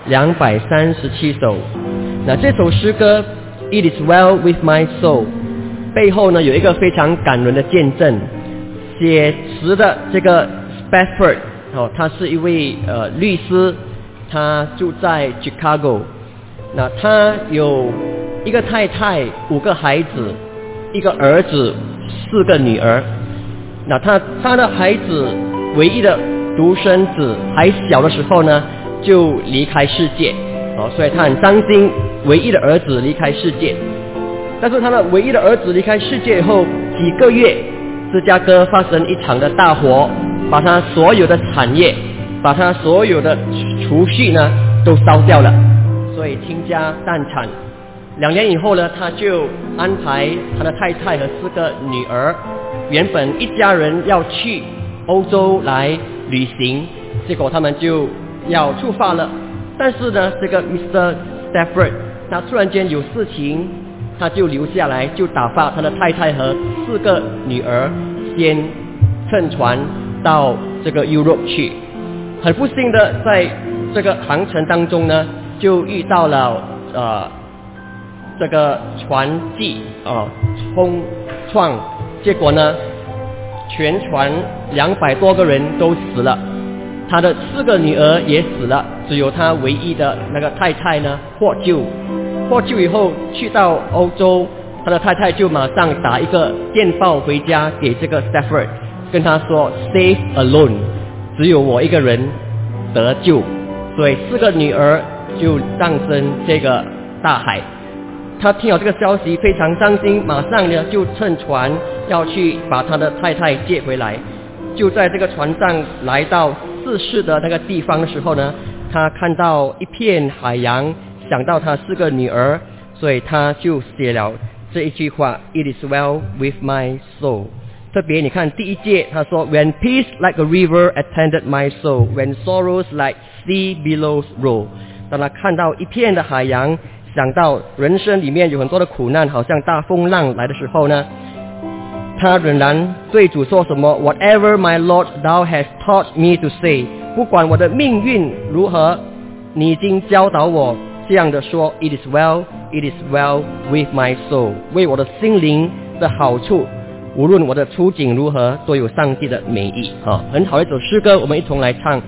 237首。那这首诗歌 It is well with my soul 背后呢有一个非常感人的见证。写词的这个 Spafford 他是一位律师，他住在 Chicago。那他有一个太太，5个孩子，1个儿子，4个女儿。那他的孩子唯一的独生子还小的时候呢就离开世界，所以他很伤心唯一的儿子离开世界。但是他的唯一的儿子离开世界以后几个月，芝加哥发生一场的大火，把他所有的产业，把他所有的储蓄呢都烧掉了，所以倾家荡产。2年以后呢，他就安排他的太太和4个女儿，原本一家人要去欧洲来旅行，结果他们就要出发了。但是呢，这个 Mr. Stafford 他突然间有事情，他就留下来，就打发他的太太和4个女儿先乘船到这个 Europe 去。很不幸的，在这个航程当中呢，就遇到了这个船际冲撞，结果呢全船200多个人都死了，他的4个女儿也死了，只有他唯一的那个太太呢获救。获救以后去到欧洲，他的太太就马上打一个电报回家给这个 Stafford， 跟他说 Save alone， 只有我一个人得救，所以4个女儿就葬身这个大海。他听到这个消息非常伤心，马上呢就乘船要去把他的太太接回来。就在这个船上来到逝世的那个地方的时候呢，他看到一片海洋，想到他4个女儿，所以他就写了这一句话 It is well with my soul。 特别你看第1节他说 When peace like a river attended my soul, When sorrows like sea billows roll。 当他看到一片的海洋，想到人生里面有很多的苦难，好像大风浪来的时候呢，他仍然对主说什么 Whatever my Lord thou hast taught me to say， 不管我的命运如何，你已经教导我这样的说 It is well, it is well with my soul， 为我的心灵的好处，无论我的处境如何，都有上帝的美意。很好的一首诗歌，我们一同来唱。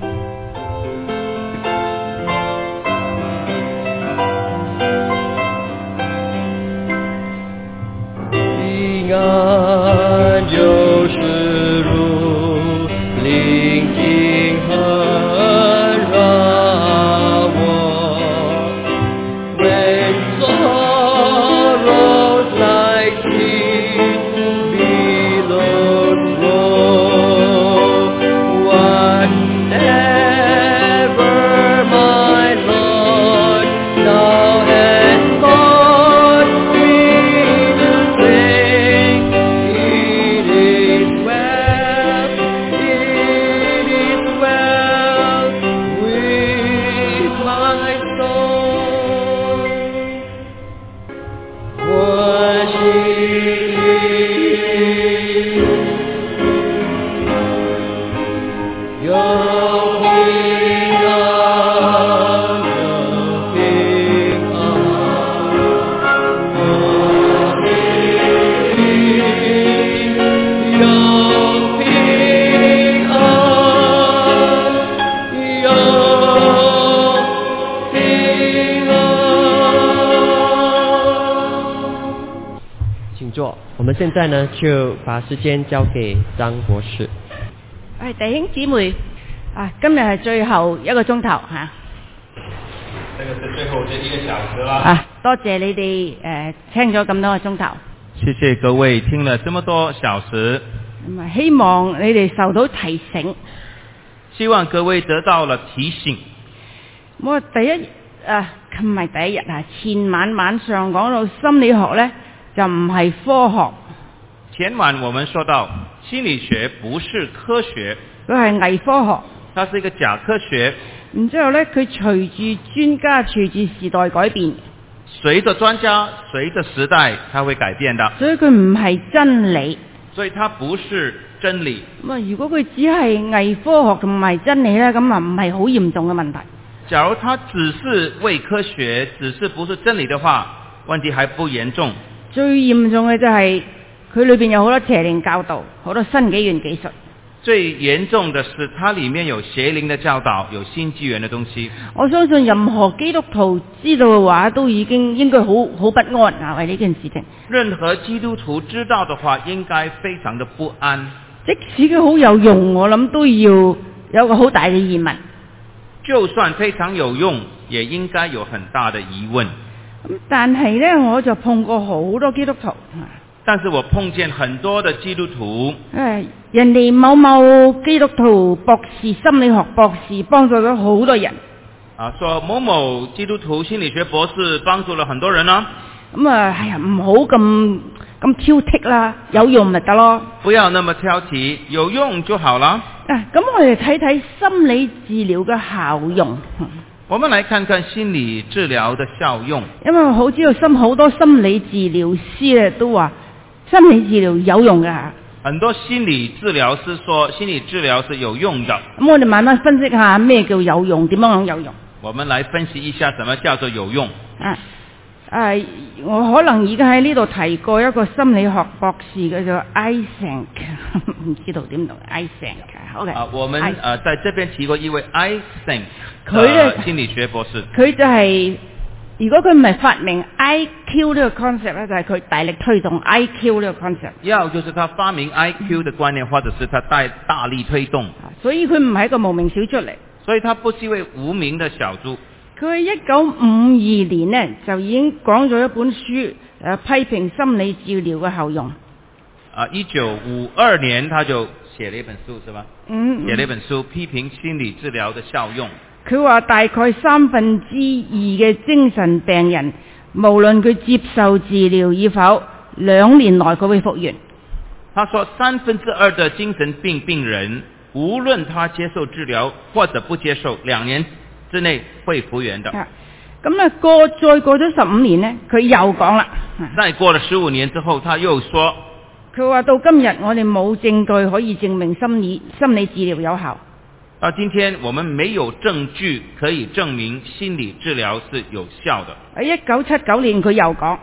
平安就是如临近和让我 When sorrows like sea billows roll, whatever my Lord thou hast taught me to say, it is well with my soul. Worship your King of the King请坐。我们现在呢就把时间交给张博士。 弟兄姊妹今日係最後1個鐘頭這個是最後這1個小時啦。 多謝你哋聽咗咁多個鐘頭。 謝謝各位聽了這麼多小時。 希望你哋受到提醒。 希望各位得到了提醒。 我唔係第一日前晚上講到心理學呢，就唔係科學。 前晚我們說到心理學不是科學， 佢係偽科學， 它是一個假科學。 然之後呢，佢隨住專家隨住時代改變， 隨着專家隨着時代它會改變的， 所以佢唔係真理， 所以它不是真理。 如果佢只係偽科學同埋真理呢，咁唔係好嚴重嘅問題。 假如他只是伪科學，只是不是真理的話，問題還不嚴重。 最嚴重嘅就係佢裏邊有好多邪靈教導，好多新紀元技術。 最嚴重的是，它裡面有邪靈的教導，有新紀元的東西。 我相信任何基督徒知道嘅話，都已經應該好不安啊，為呢件事情。 任何基督徒知道的話，應該非常的不安。 即使佢好有用，我諗都要有個好大嘅疑問。 就算非常有用，也應該有很大的疑問。 但係呢，我就碰過好多基督徒。 但是我碰見很多的基督徒， 人哋某某基督徒博士心理學博士幫助咗好多人。 說某某基督徒心理學博士幫助了很多人呢。 咁哎呀，唔好咁挑剔啦，有用咪得咯。 不要那麼挑剔，有用就好了。 咁我哋睇睇心理治療嘅效用。 我們來看看心理治療的效用。 因為我好知道好多心理治療師咧都話心理治療有用㗎。 很多心理治療師說心理治療是有用的。 咁我哋慢慢分析下咩叫有用，點樣有用。 我們來分析一下什麼叫做有用。 我可能已經喺呢度提過一個心理學博士叫做 Eysenck， 唔知道點讀 Eysenck。OK。 我們在這邊提過一位 Eysenck 心理學博士。 佢就係如果佢唔係發明 IQ 呢個 concept 咧，就係佢大力推動 IQ 呢個 concept。 要就是他發明 IQ 的觀念，或者是他大力推動。 所以佢唔係一個無名小卒嚟。 所以他不是一位無名的小卒。 佢1952年呢就已經講咗一本書，批評心理治療嘅效用。 1952年他就寫了一本書，是吧？寫了一本書批評心理治療的效用。 佢話大概2/3嘅精神病人，無論佢接受治療與否，2年內佢會復原。 他說2/3的精神病人，無論他接受治療或者不接受，2年之內會復原的。 咁咧再過咗15年呢，佢又講啦。 再過了15年之後，他又說， 佢話到今日我哋冇證據可以證明心理治療有效。 到今天我們沒有證據可以證明心理治療是有效的。 1979年佢又講。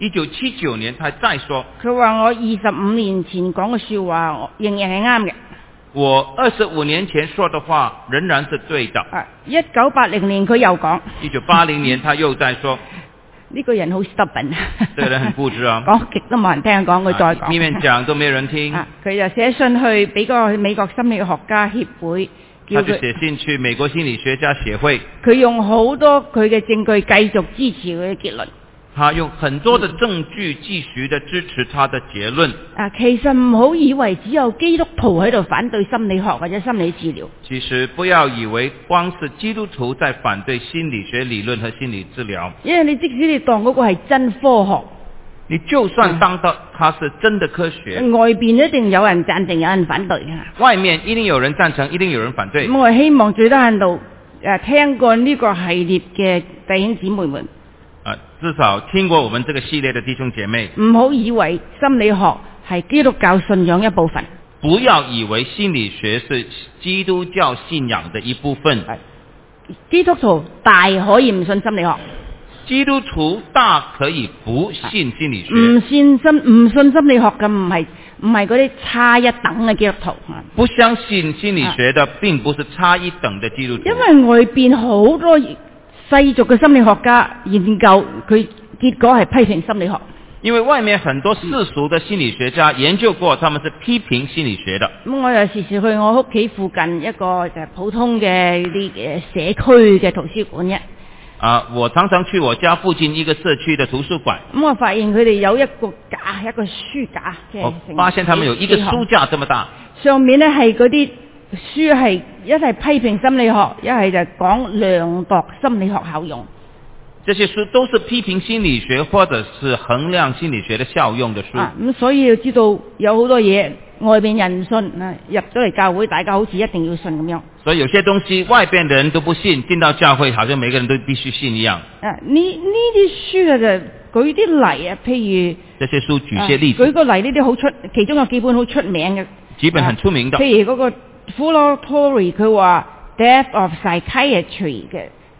1979年他再說， 佢話我25年前講嘅說話仍然係啱嘅。 我25年前說的話仍然是對的。 1980年佢又講。 1980年他又再說。 呢個人好 stubborn。 這個人很固執啊。 講極都冇人聽，講佢再講。 一面講都沒人聽。 佢就寫信去俾個美國心理學家協會。 他就寫信去美國心理學家協會。 佢用好多佢嘅證據繼續支持佢嘅結論。 他用很多的證據繼續的支持他的結論。 其實唔好以為只有基督徒喺度反對心理學或者心理治療。其實不要以為光是基督徒在反對心理學理論和心理治療。 因為你即使你當嗰個係真科學， 你就算當到它是真的科學， 外邊一定有人贊成，有人反對。 外面一定有人贊成，一定有人反對。 我希望最低限度聽過呢個系列嘅弟兄姊妹們。 至少聽過我們這個系列的弟兄姐妹， 唔好以為心理學係基督教信仰一部分。 不要以為心理學是基督教信仰的一部分。 基督徒大可以唔信心理學。 基督徒大可以不信心理學。 唔信心理學嘅唔係嗰啲差一等嘅基督徒。 不相信心理學的並不是差一等的基督徒。 因為外邊好多世俗嘅心理學家研究佢結果係批評心理學。 因為外面很多世俗的心理學家研究過，他們是批評心理學的。 咁我又時時去我屋企附近一個就係普通嘅啲社區嘅圖書館啫。 我常常去我家附近一個社區的圖書館。 咁我發現佢哋有一個架，一個書架。 我發現他們有一個書架這麼大。 上面呢係嗰啲書係一係批評心理學，一係就講量度心理學效用。 這些書都是批評心理學或者是衡量心理學的效用的書。 咁所以要知道有好多嘢外邊人唔信，入咗嚟教會大家好似一定要信咁樣。 所以有些東西外邊的人都不信，進到教會好像每個人都必須信一樣。 呢啲書就舉啲例啊，譬如這些書舉些例子。 舉個例，呢啲其中有幾本好出名嘅。 幾本很出名的。 譬如嗰個 Fuller Torrey 佢話 Death of Psychiatry 嘅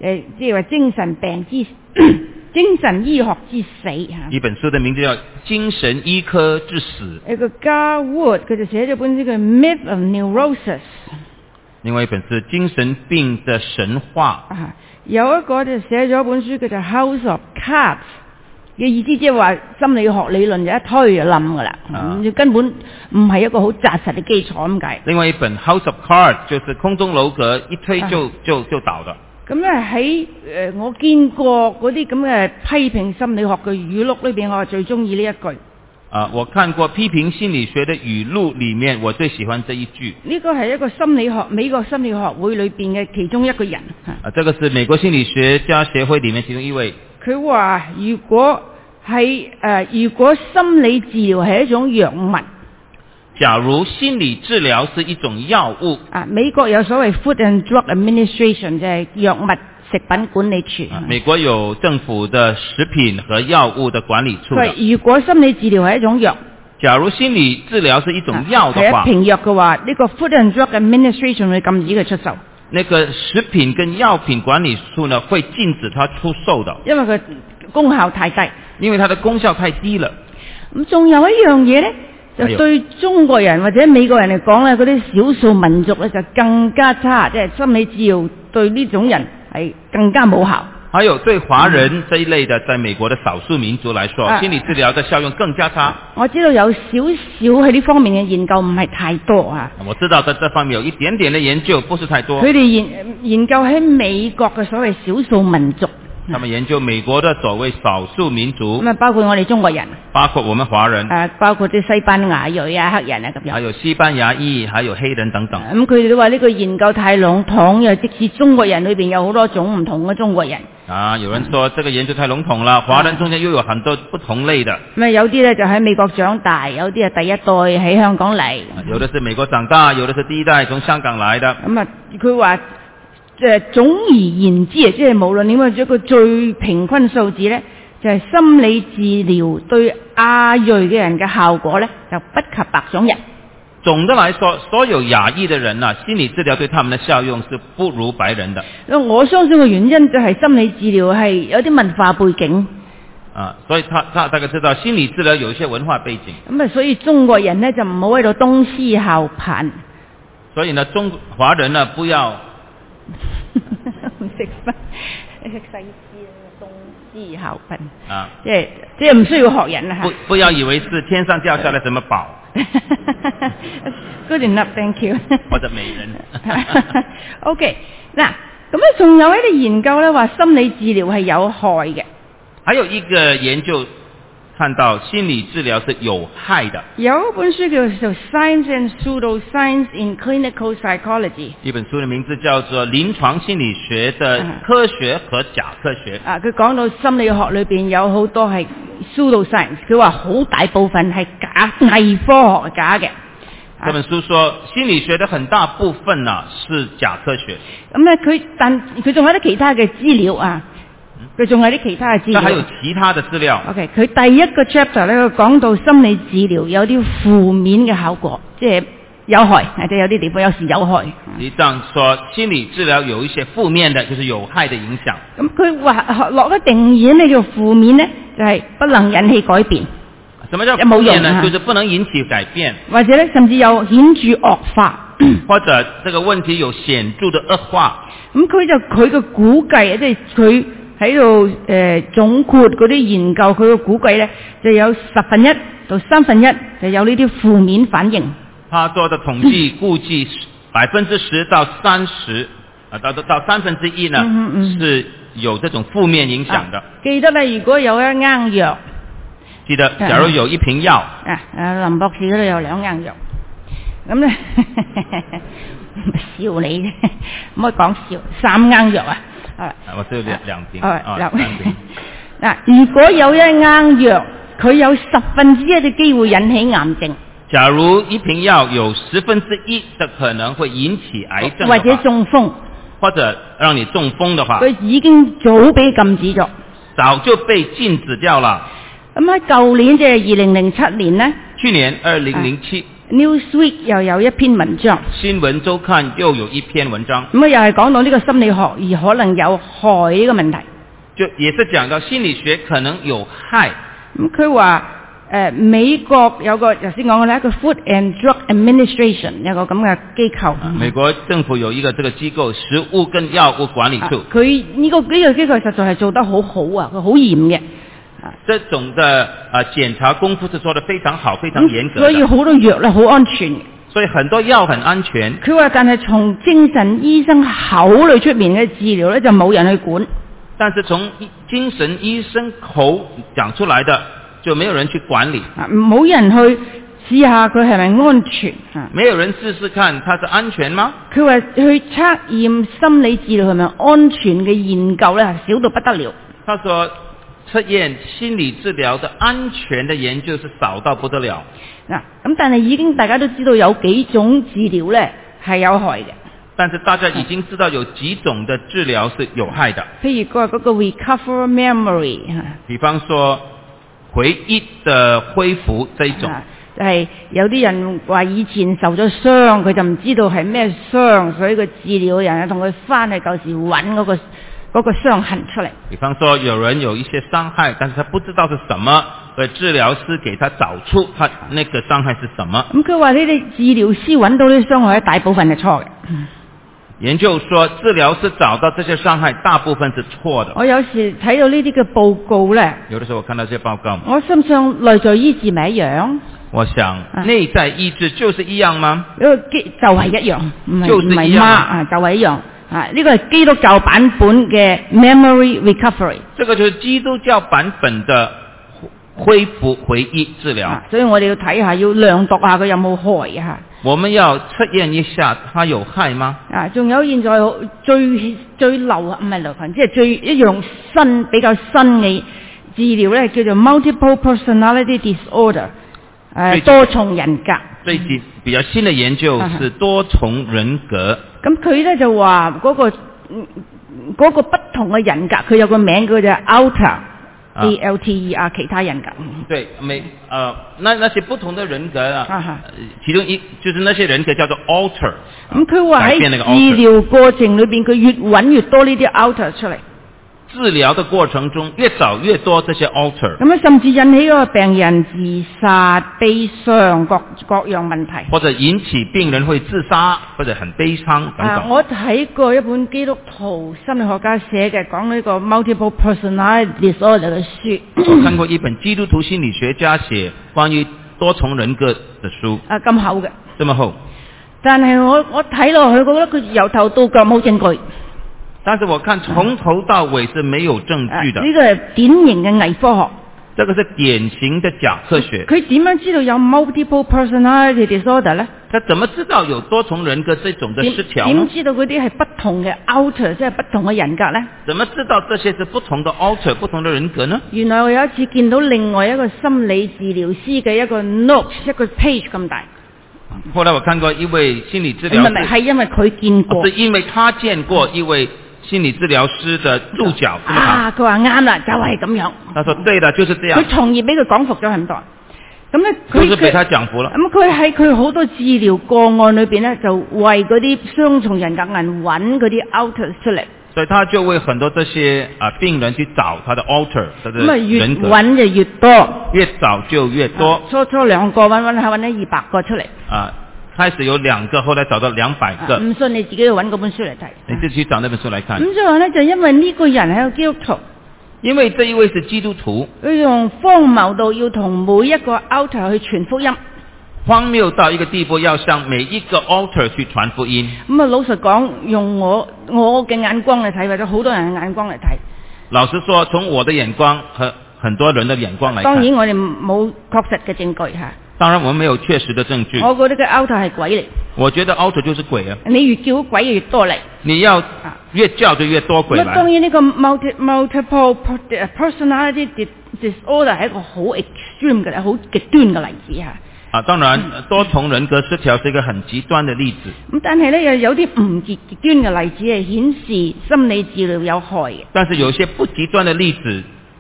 即係話精神病之精神醫學之死嚇。 一本書的名字叫《精神醫科之死》。 一個 Gar Wood 佢就寫咗本書叫《Myth of Neurosis》。 另外一本是《精神病的神話》。 有一個就寫咗本書叫做《House of Cards》嘅意思，即係話心理學理論就一推就冧噶啦，根本唔係一個好紮實嘅基礎咁解。 另外一本《House of Cards》就是空中樓閣，一推就倒的。 咁咧喺我見過嗰啲咁嘅批評心理學嘅語錄裏邊，我係最中意呢一句。 我看過批評心理學的語錄裡面，我最喜歡這一句。 呢個係一個心理學美國心理學會裏邊嘅其中一個人。 這個是美國心理學家協會裡面其中一位。 佢話如果心理治療係一種藥物， 假如心理治療是一種藥物， 美國有所謂 Food and Drug Administration， 就係藥物食品管理處。 美國有政府的食品和藥物的管理處的。 如果心理治療係一種藥， 假如心理治療是一種藥的話， 係一瓶藥嘅話，呢個 Food and Drug Administration 會禁止佢出售。 那個食品跟藥品管理處呢，會禁止它出售的， 因為佢功效太低。 因為它的功效太低了。 咁仲有一樣嘢咧，就對中國人或者美國人嚟講咧，嗰啲少數民族咧就更加差，即係心理治療對呢種人係更加冇效。 還有對華人這一類的，在美國的少數民族來說，心理治療的效用更加差。 我知道有少少喺呢方面嘅研究，唔係太多啊。 我知道在這方面有一點點的研究，不是太多。 佢哋研究喺美國嘅所謂少數民族。 他們研究美國的所謂少數民族， 咁包括我哋中國人， 包括我們華人， 包括啲西班牙裔啊、黑人啊咁樣， 還有西班牙裔，還有黑人等等。 咁佢哋都話呢個研究太籠統，因為即使中國人裏邊有好多種唔同嘅中國人。 有人說這個研究太籠統了，華人中間又有很多不同類的。 咁有啲咧就喺美國長大，有啲係第一代喺香港嚟。 有的是美國長大，有的是第一代從香港來的。 咁佢話總而言之即係無論點樣，一個最平均數字咧，就係心理治療對亞裔嘅人嘅效果咧，就不及白種人。 總的來說，所有亞裔的人啊，心理治療對他們的效用是不如白人的。 我相信嘅原因就係心理治療係有啲文化背景。 所以他大概知道心理治療有一些文化背景。 咁所以中國人呢就唔好喺度東施效顰。 所以呢，華人呢不要唔識分，識西施東施效顰。即係唔需要學人啊。 不要以為是天上掉下來什麼寶。 Good enough, thank you。 或者美人。 OK， 嗱，咁咧仲有一啲研究咧話心理治療係有害嘅。 還有一個研究看到心理治療是有害的。 有一本書叫做《Science and Pseudoscience in Clinical Psychology》。 一本書的名字叫做《臨床心理學的科學和假科學》。 佢講到心理學裏邊有好多係 pseudoscience， 佢話好大部分係假偽科學假嘅。 這本書說心理學的很大部分呢是假科學。 咁咧但佢仲有啲其他嘅資料啊。佢仲有啲其他嘅資料。 還有其他的資料。 OK， 佢第一個 chapter 咧，佢講到心理治療有啲負面嘅效果，即係有害，即係有啲地方有時有害。 實際上說心理治療有一些負面的，就是有害的影響。 咁佢話落咗定義呢叫負面呢，就係不能引起改變。 什麼叫負面呢？就是不能引起改變， 或者咧甚至有顯著惡化， 或者這個問題有顯著的惡化。 咁佢嘅估計，即係佢喺度總括嗰啲研究，佢嘅估計咧就有1/10到1/3就有呢啲負面反應。 他做的統計估計10%到30%，到1/3呢是有這種負面影響的。 記得咧，如果有一啱藥。 記得，假如有一瓶藥， 林博士嗰度有2啱藥，咁咧笑你啫，唔可以講笑，3啱藥啊， 我只有兩瓶 ，3 瓶。 嗱，如果有一啱藥，佢有1/10嘅機會引起癌症。 假如一瓶藥有1/10的可能會引起癌症， 或者中風， 或者讓你中風的話， 佢已經早被禁止咗， 早就被禁止掉了。 咁喺舊年即係2007年呢， 去年2007， Newsweek 又有一篇文章， 新聞週刊又有一篇文章， 咁又係講到呢個心理學而可能有害呢個問題。 就也是講到心理學可能有害。 咁佢話美國有個頭先講嘅咧，一個 Food and Drug Administration 有個咁嘅機構。 美國政府有一個這個機構，食物跟藥物管理處。 佢呢個機構實在係做得好好啊，佢好嚴嘅。 這種的檢查功夫是做得非常好，非常嚴格的。 所以好多藥咧好安全。 所以很多藥很安全。 佢話但係從精神醫生口裏出面嘅治療咧就冇人去管。 但是從精神醫生口講出來的就沒有人去管理。 冇人去試下佢係咪安全。 沒有人試試看它是安全嗎？ 佢話去測驗心理治療係咪安全嘅研究咧少到不得了。 他說測驗心理治療的安全的研究是少到不得了。 咁但係已經大家都知道有幾種治療咧係有害嘅。 但是大家已經知道有幾種的治療是有害的。 譬如嗰個 recover memory， 比方說回憶的恢復這一種。 就係有啲人話以前受咗傷，佢就唔知道係咩傷，所以個治療人同佢翻去舊時揾嗰個傷痕出嚟。 比方說有人有一些傷害，但是他不知道是什麼，所以治療師給他找出他那個傷害是什麼。 咁佢話你哋治療師揾到啲傷害大部分係錯嘅。 研究說治療師找到這些傷害大部分是錯的。 我有時睇到呢啲嘅報告咧， 有的時候我看到這些報告， 我心想內在醫治咪一樣？ 我想內在醫治就是一樣嗎？ 就係一樣，唔係一樣啊，就係一樣。呢個係基督教版本嘅 memory recovery。 這個就是基督教版本的恢復回憶治療。 所以我哋要睇下，要量度下佢有冇害啊。 我們要測驗一下，它有害嗎？ 仲有現在最流唔係流行，即係最一樣比較新嘅治療咧，叫做 multiple personality disorder， 多重人格。 最近比較新的研究是多重人格。 咁佢咧就話嗰個不同嘅人格，佢有個名叫做 alter，A-L-T-E-R， 其他人格。 對，那些不同的人格啊，其中就是那些人格叫做 alter。 咁佢話喺治療過程裏邊，佢越揾越多呢啲 alter 出嚟。 治療的過程中越找越多這些 alter。咁甚至引起個病人自殺、悲傷各樣問題。 或者引起病人會自殺或者很悲傷等等。 我睇過一本基督徒心理學家寫嘅講呢個 multiple personality disorder 嘅書。 我看過一本基督徒心理學家寫關於多重人格的書。 咁厚嘅。 這麼厚。 但係我睇落去，覺得佢由頭到腳冇證據。 但是我看從頭到尾是沒有證據的。 呢個係典型嘅偽科學。 這個是典型的假科學。 佢點樣知道有 multiple personality disorder 呢？ 他怎麼知道有多重人格這種的失調呢？ 點知道嗰啲係不同嘅 alter， 即係不同嘅人格呢？ 怎麼知道這些是不同的 alter， 不同的人格呢？ 原來我有一次見到另外一個心理治療師嘅一個 note， 一個 page 咁大。 後來我看過一位心理治療師， 係因為佢見過， 是因為他見過一位心理治療師的注腳。 佢話啱啦，就係咁樣。 他說對的，就是這樣。 佢從而俾佢講服咗很多。咁咧， 就是被他講服了。 咁佢喺佢好多治療個案裏邊咧，就為嗰啲雙重人格人揾嗰啲 alter 出嚟。 所以他就為很多這些病人去找他的 alter， 他的人格。 越揾就越多， 越找就越多。 初2個揾下揾咗200個出嚟。 開始有2個，後來找到200個。 唔信你自己要揾嗰本書嚟睇。 你自己去找那本書來看。 咁所以話咧，就因為呢個人係個基督徒。 因為這一位是基督徒。 佢用荒謬到要同每一個 alter 去傳福音。 荒謬到一個地步，要向每一個 alter 去傳福音。 咁老實講，用我嘅眼光嚟睇，或者好多人嘅眼光嚟睇。 老實說，從我的眼光和很多人的眼光來看。 當然我哋冇確實嘅證據嚇。 當然我們沒有確實的證據。 我覺得個 alter 係鬼嚟。 我覺得 alter 就是鬼啊。 你越叫鬼越多嚟。 你要越叫就越多鬼來。 當然呢個 multiple personality disorder 係一個好 extreme 嘅、好極端嘅例子嚇。 當然多重人格失調是一個很極端的例子。 但係咧又有啲唔極端嘅例子係顯示心理治療有害嘅。 但是有些不極端的例子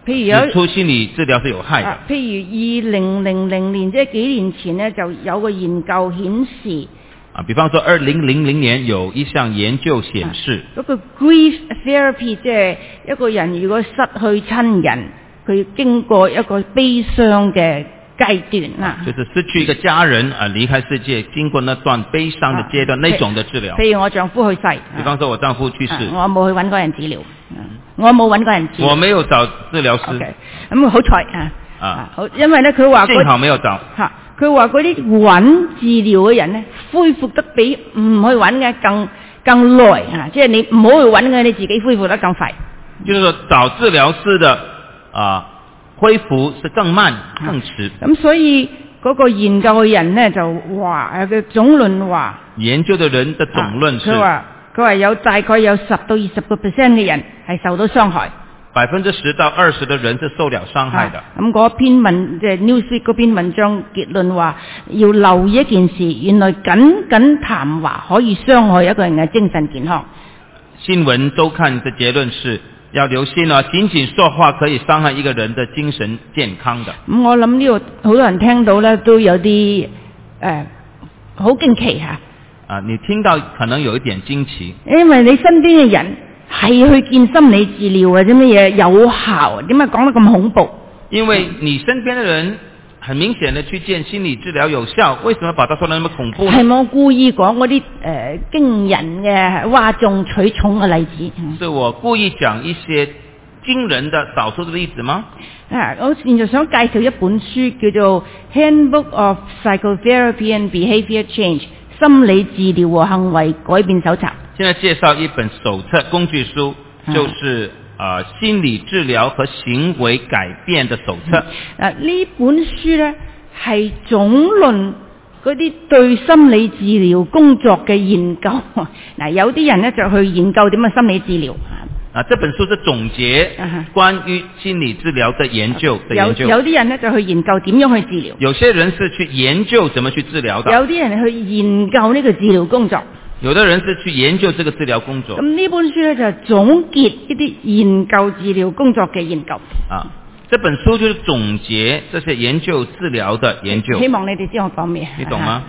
譬如有指出心理治療是有害的。 譬如2000年，即係幾年前呢，就有個研究顯示。 比方說2000年有一項研究顯示， 嗰個 grief therapy 即係一個人如果失去親人，佢經過一個悲傷嘅階段啦， 就是失去一個家人離開世界，經過那段悲傷的階段，那種的治療。 譬如我丈夫去世， 比方說我丈夫去世， 我冇去揾嗰人治療，我冇揾嗰人治療， 我沒有找治療師。 咁好彩好，因為咧佢話幸好沒有找。 佢話嗰啲揾治療嘅人咧，恢復得比唔去揾嘅更耐即係你唔好去揾嘅，你自己恢復得更快。 就是說找治療師的恢復是更慢更遲。 咁所以嗰個研究嘅人咧就話嘅總論話， 研究嘅人的總論是， 佢話有大概有10到20%嘅人係受到傷害。 10%到20%的人是受了傷害的。 咁嗰篇文即係 Newsweek 嗰篇文章結論話，要留意一件事，原來僅談話可以傷害一個人嘅精神健康。 新聞週刊的結論是要留心僅說話可以傷害一個人的精神健康的。 咁我諗呢度好多人聽到咧都有啲好驚奇嚇。 你聽到可能有一點驚奇， 因為你身邊嘅人係去見心理治療或者乜嘢有效，點解講得咁恐怖？ 因為你身邊的人很明顯的去見心理治療有效，為什麼把它說得那麼恐怖呢？ 係我故意講嗰啲驚人嘅嘩眾取寵嘅例子。 是我故意講一些驚人的少數的例子嗎？ 我現在想介紹一本書叫做《Handbook of Psychotherapy and Behavior Change》心理治療和行為改變手冊。 現在介紹一本手冊工具書，就是心理治療和行為改變的手冊。 呢本書呢係總論嗰啲對心理治療工作嘅研究。有啲人呢就去研究點樣心理治療。 這本書是總結關於心理治療的研究。 有啲人呢就去研究點樣去治療。 有些人是去研究怎麼去治療的。 有啲人去研究呢個治療工作。 有的人是去研究這個治療工作。 咁呢本書呢，就係總結一啲研究治療工作嘅研究。 這本書就是總結這些研究治療的研究。 希望你哋知我講咩？ 你懂嗎？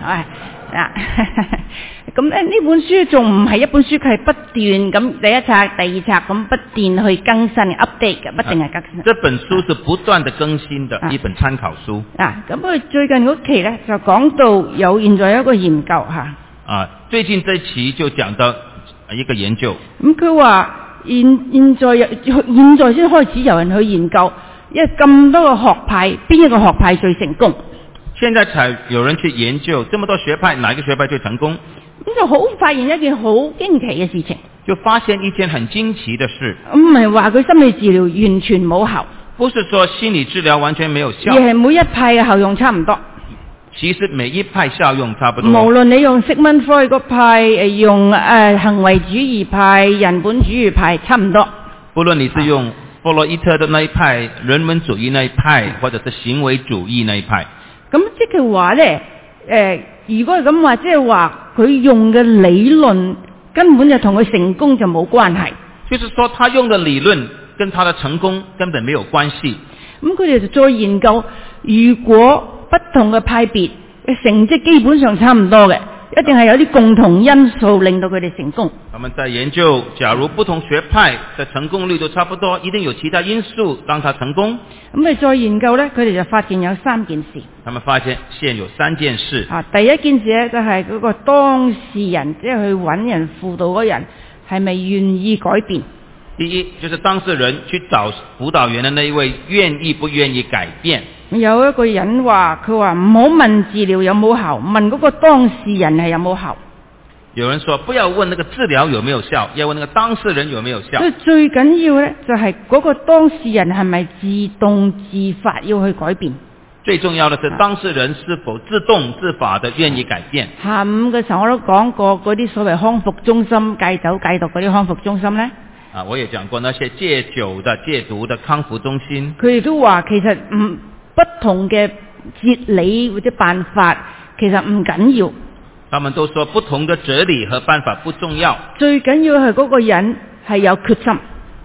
咁呢本書仲唔係一本書，佢係不斷咁第一冊、第二冊咁不斷去更新 update 嘅，不定係更新。 這本書是不斷的更新的一本參考書。 咁佢最近嗰期呢，就講到有現在有一個研究最近這期就講到一個研究。 咁佢話現在先開始有人去研究，因為咁多個學派，邊一個學派最成功？ 現在才有人去研究，這麼多學派，哪一個學派最成功？ 咁就好發現一件好驚奇嘅事情。 就發現一件很驚奇的事。 唔係話佢心理治療完全冇效。 不是說心理治療完全沒有效。 而係每一派嘅效用差唔多。 其實每一派效用差不多。 無論你用 Sigmund Freud 嗰派，用行為主義派、人本主義派，差唔多。 不論你是用弗洛伊特的那一派、人文主義那一派，或者是行為主義那一派。 咁即係話咧，如果係咁話，即係話佢用嘅理論根本就同佢成功就冇關係。 就是說，他用的理論跟他的成功根本沒有關係。 咁佢哋就再研究，如果不同嘅派別嘅成績基本上差唔多嘅，一定係有啲共同因素令到佢哋成功。 他們在研究，假如不同學派的成功率都差不多，一定有其他因素讓他成功。 咁佢再研究呢，佢哋就發現有3件事。 他們發現有3件事。 第一件事呢，就係嗰個當事人，即係去揾人輔導嗰人，係咪願意改變？ 第一，就是當事人去找輔導員的那一位，願意不願意改變？ 有一個人話，佢話唔好問治療有冇效，問嗰個當事人係有冇效。 有人說不要問那個治療有沒有效，要問那個當事人有沒有效。 所以最緊要呢，就係嗰個當事人係咪自動自發要去改變。 最重要的是當事人是否自動自發的願意改變。 下午嘅時候我都講過嗰啲所謂康復中心、戒酒戒毒嗰啲康復中心呢。 我也講過那些戒酒的、戒毒的康復中心。 佢哋都話其實不同嘅哲理或者辦法其實唔緊要。 他們都說不同的哲理和辦法不重要。 最緊要係嗰個人係有決心。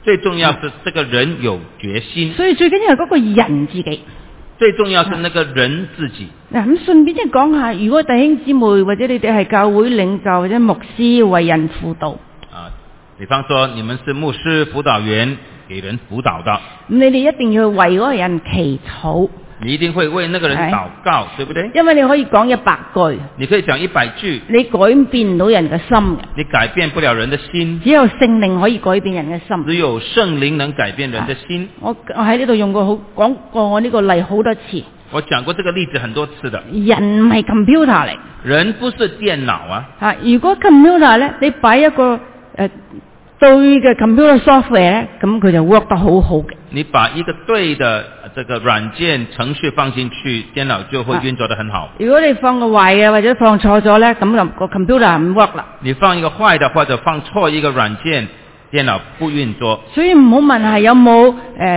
最重要是这个人有决心， 所以最緊要係嗰個人自己。 最重要是那個人自己。 嗱，咁順便即係講下，如果弟兄姊妹或者你哋係教會領袖或者牧師為人輔導， 比方說你們是牧師輔導員，給人輔導的，咁你哋一定要為嗰個人祈禱。 你一定會為那個人禱告，對不對？ 因為你可以講100句， 你可以講100句， 你改變唔到人嘅心嘅。 你改變不了人的心， 只有聖靈可以改變人嘅心。 只有聖靈能改變人的心。 我喺呢度用過講過我呢個例好多次。 我講過這個例子很多次的。 人唔係 computer 嚟， 人不是電腦啊。 如果 computer 咧，你擺一個對嘅 computer software 咧，咁佢就 work 得好好嘅。你把一個對的這個軟件程序放進去，電腦就會運作得很好。 如果你放個壞嘅或者放錯咗咧，咁就個 computer 唔 work 啦。 你放一個壞的或者放錯一個軟件，電腦不運作。 所以唔好問係有冇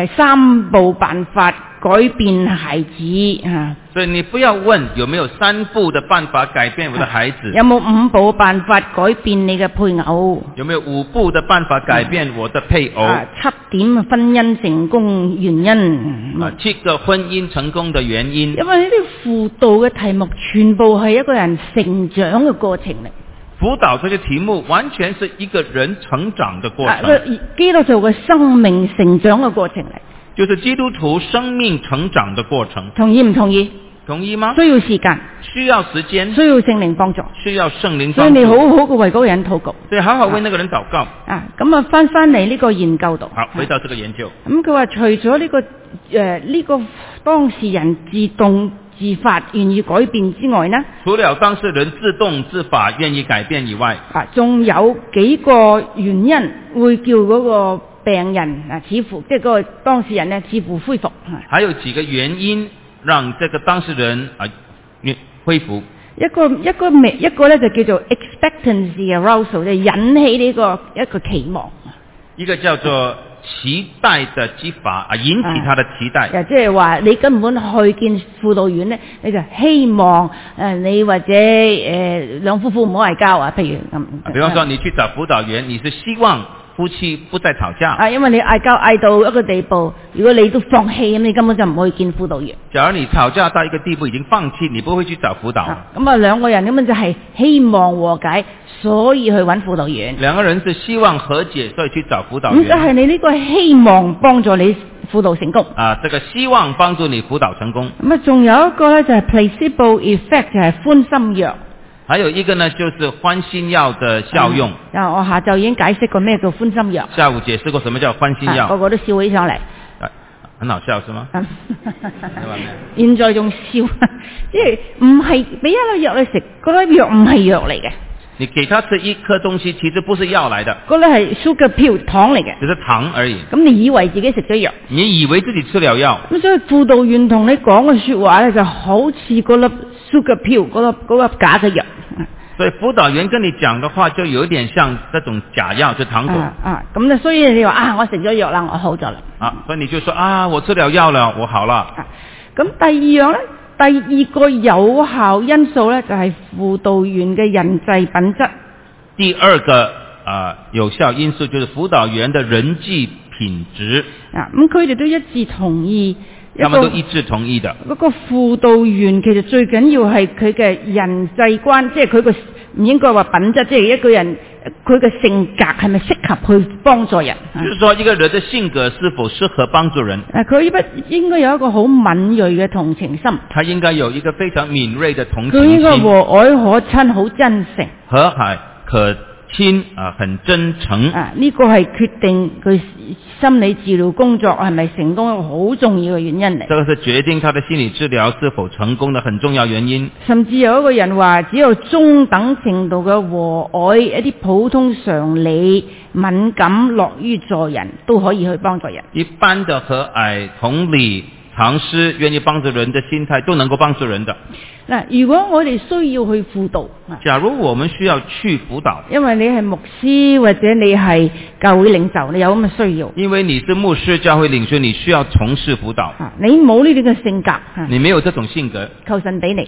3步辦法改變孩子啊。 所以你不要問有沒有3步的辦法改變我的孩子。 有冇5步辦法改變你嘅配偶？ 有沒有5步的辦法改變我的配偶 ？7點婚姻成功原因。 7個婚姻成功的原因。 因為呢啲輔導嘅題目全部係一個人成長嘅過程嚟。 輔導這個題目完全是一個人成長的過程。 基督徒嘅生命成長嘅過程嚟。 就是基督徒生命成長的過程。 同意唔同意？ 同意嗎？ 需要時間。 需要時間。 需要聖靈幫助。 需要聖靈幫助。 所以你好好嘅為嗰個人禱告。 所以好好為那個人禱告。 咁翻嚟呢個研究度。 好，回到這個研究。 咁佢話除咗呢個當事人自動自發願意改變之外呢， 除了當事人自動自發願意改變以外， 仲有幾個原因會叫嗰個病人似乎即係嗰個當事人呢似乎恢復。 還有幾個原因讓這個當事人恢復。一個呢就叫做 expectancy arousal， 就引起呢一個期望。 一個叫做期待的激發引起他的期待。 即係話你根本去見輔導員呢，你就希望你或者兩夫婦唔好嗌交啊，譬如咁。 比方說你去找輔導員，你是希望夫妻不再吵架。 因為你嗌交嗌到一個地步，如果你都放棄咁，你根本就唔會見輔導員。 假如你吵架到一個地步已經放棄，你不會去找輔導。 咁兩個人根本就係希望和解，所以去揾輔導員。 兩個人是希望和解，所以去找輔導員。 咁就係你呢個希望幫助你輔導成功。 這個希望幫助你輔導成功。 咁仲有一個呢，就係 placebo effect， 就係歡心藥。 還有一個呢，就是歡心藥的效用。 我下晝已經解釋過咩叫歡心藥。 下午解釋過什麼叫歡心藥。 個個都笑起上嚟。 很好笑是嗎？ 現在仲笑，即係唔係俾一粒藥你食，嗰粒藥唔係藥嚟嘅。 你給他吃一顆東西，其實不是藥來的。 嗰粒係 sugar pill 糖嚟嘅， 只是糖而已。 咁你以為自己食咗藥？ 你以為自己吃了藥？咁所以輔導員同你講嘅說話咧，就好似嗰粒 sugar pill 嗰粒假嘅藥。 所以輔導員跟你講的話，就有點像這種假藥，就糖果。 咁咧，所以你話我食咗藥啦，我好咗啦。 所以你就說我吃了藥了，我好了。 咁第二樣咧，第二個有效因素咧，就係輔導員嘅人際品質。 第二個有效因素就是輔導員的人際品質。 咁佢哋都一致同意。 他們都一致同意的。 嗰個輔導員其實最緊要係佢嘅人際關，即係佢個唔應該話品質，即係一個人佢嘅性格係咪適合去幫助人？ 就是說一個人的性格是否適合幫助人？ 佢應該有一個好敏銳嘅同情心。 他應該有一個非常敏銳的同情心。 佢應該和藹可親，好真誠。 和藹可親很真誠。 呢個係決定佢心理治療工作係咪成功一個好重要嘅原因嚟。 這個是決定他的心理治療是否成功的很重要原因。 甚至有一個人話，只有中等程度嘅和藹，一啲普通常理、敏感、樂於助人，都可以去幫助人。 一般的和藹、同理、常識、願意幫助人的心態都能夠幫助人的。 如果我哋需要去輔導， 假如我們需要去輔導， 因為你係牧師或者你係教會領袖，你有咁嘅需要。 因為你是牧師、教會領袖，你需要從事輔導。 你冇呢啲嘅性格， 你沒有這種性格， 求神俾你。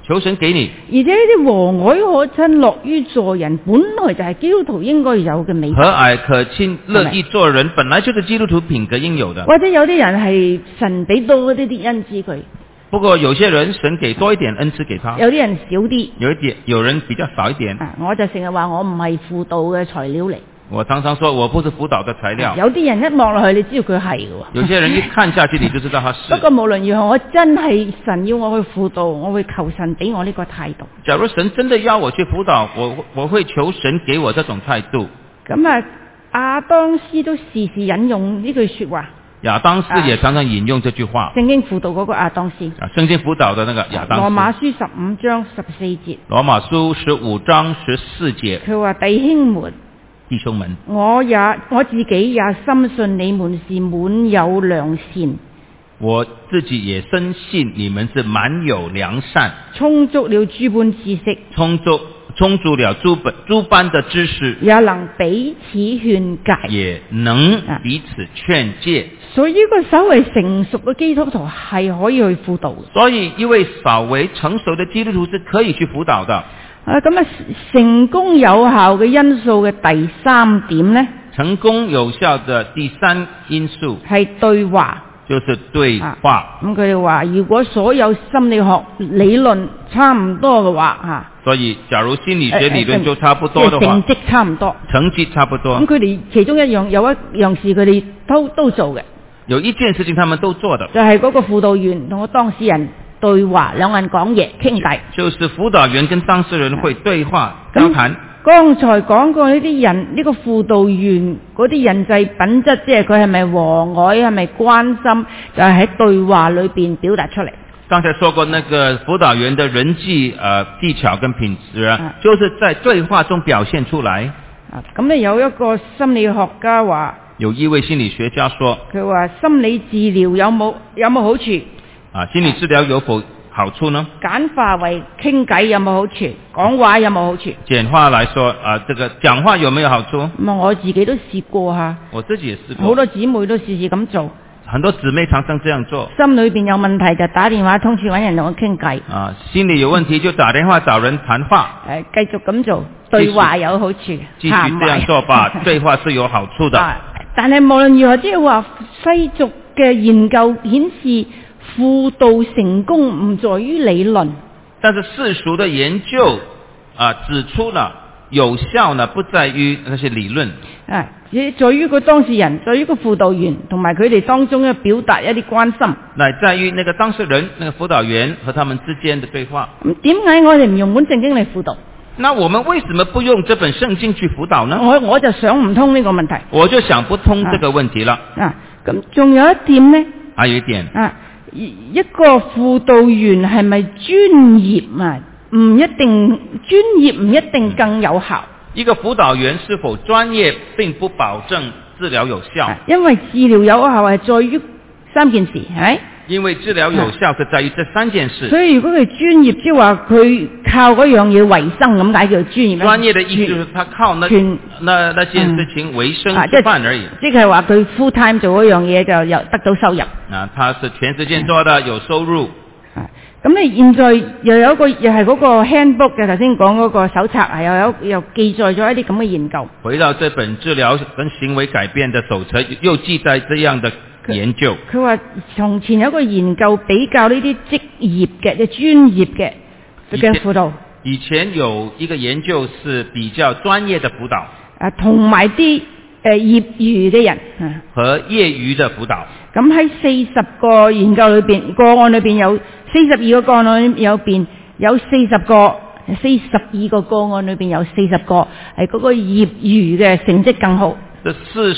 求神給你。 而且呢啲和藹可親、樂於助人，本來就係基督徒應該有嘅美德。 和藹可親、樂意做人，本來就是基督徒品格應有的。 或者有啲人係神俾多啲恩賜佢， 不過有些人神給多一點恩賜給他， 有啲人少啲。 有人比較少一點。 我就成日話我唔係輔導嘅材料嚟。 我常常說我不是輔導的材料。 有啲人一望落去，你知道佢係嘅。 有些人一看下去，你就知道他是。 不過無論如何，我真係神要我去輔導，我會求神俾我呢個態度。 假如神真的要我去輔導，我會求神給我這種態度。 咁亞當斯都時時引用呢句說話。 亞當斯也常常引用這句話。 聖經輔導嗰個亞當斯。 聖經輔導的那個亞當斯。 羅馬書15章14節。 羅馬書15章14節。 佢話弟兄們，我自己也深信你們是滿有良善。 我自己也深信你們是滿有良善， 充足了諸般知識， 充足了諸般的知識， 也能彼此勸戒， 也能彼此勸戒。 所以一個稍為成熟嘅基督徒係可以去輔導。 所以一位稍微成熟的基督徒是可以去輔導的。 成功有效嘅因素嘅第三點呢？ 成功有效的第三因素係對話。 就是對話。 咁佢哋話，如果所有心理學理論差唔多嘅話， 所以假如心理學理論就差不多的話， 成績差唔多， 成績差不多。 咁佢哋其中有一樣事佢哋都做嘅。 有一件事情他們都做的， 就係嗰個輔導員同個當事人對話，兩個人講嘢傾偈。 就是輔導員跟當事人會對話交談。 剛才講過呢啲人，呢個輔導員嗰啲人際品質，即係佢係咪和藹，係咪關心，就係喺對話裏邊表達出嚟。 剛才說過那個輔導員的人際技巧跟品質，就是在對話中表現出來。 咁咧有一個心理學家話， 有一位心理學家說， 佢話心理治療有冇好處？ 心理治療有否好處呢？ 簡化為傾偈有冇好處？講話有冇好處？ 簡化來說，這個講話有沒有好處？ 我自己都試過吓， 我自己也試過， 好多姊妹都試咁做。 很多姊妹常常這樣做。 心裏邊有問題就打電話通知揾人同我傾偈。 心裏有問題就打電話找人談話。 繼續咁做，對話有好處。 繼續這樣做吧，對話是有好處的。 但係無論如何，即係話世俗嘅研究顯示，輔導成功唔在於理論。 但是世俗的研究指出了有效呢，不在於那些理論。 只在於個當事人，在於個輔導員同埋佢哋當中嘅表達一啲關心。 乃在於那個當事人、那個輔導員和他們之間的對話。 咁點解我哋唔用本聖經嚟輔導？ 那我們為什麼不用這本聖經去輔導呢？ 我就想唔通呢個問題。 我就想不通這個問題了。 咁仲有一點呢？ 還有一點。 一個輔導員係咪專業唔一定，專業唔一定更有效。 一個輔導員是否專業，並不保證治療有效。 因為治療有效係在於三件事，係咪？ 因為治療有效是在於這三件事。 所以如果佢專業，即係話佢靠嗰樣嘢為生，咁解叫專業。 專業的意思就是他靠那件事情為生吃飯而已。 即係話佢 full time 做嗰樣嘢就有得到收入。 他是全時間做的，有收入。 咁你現在又有一個又係嗰個 handbook 嘅頭先講嗰個手冊，又記載咗一啲咁嘅研究。 回到這本治療跟行為改變的手冊，又記載這樣的研究。佢話從前有一個研究比較呢啲職業嘅、即係專業嘅輔導。 以前有一個研究是比較專業的輔導。 同埋啲業餘嘅人。 和業餘的輔導。 咁喺40個研究裏邊，個案裏邊有42個個案裏邊有42個個案裏邊有40個係嗰個業餘嘅成績更好。 這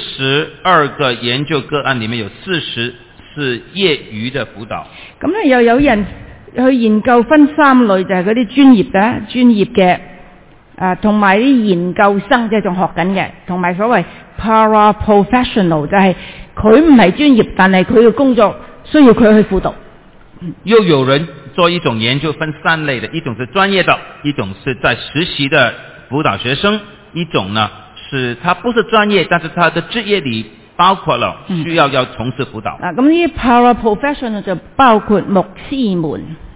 42個研究個案裏面有40是業餘的輔導。 咁咧又有人去研究分3類，就係嗰啲專業嘅同埋啲研究生即係仲學緊嘅，同埋所謂 paraprofessional 就係佢唔係專業，但係佢嘅工作需要佢去輔導。 又有人做一種研究分3類的，一種是專業的，一種是在實習的輔導學生，一種呢是他不是專業，但是他的職業裏包括了需要從事輔導。 咁呢啲 paraprofessional 就包括牧師們。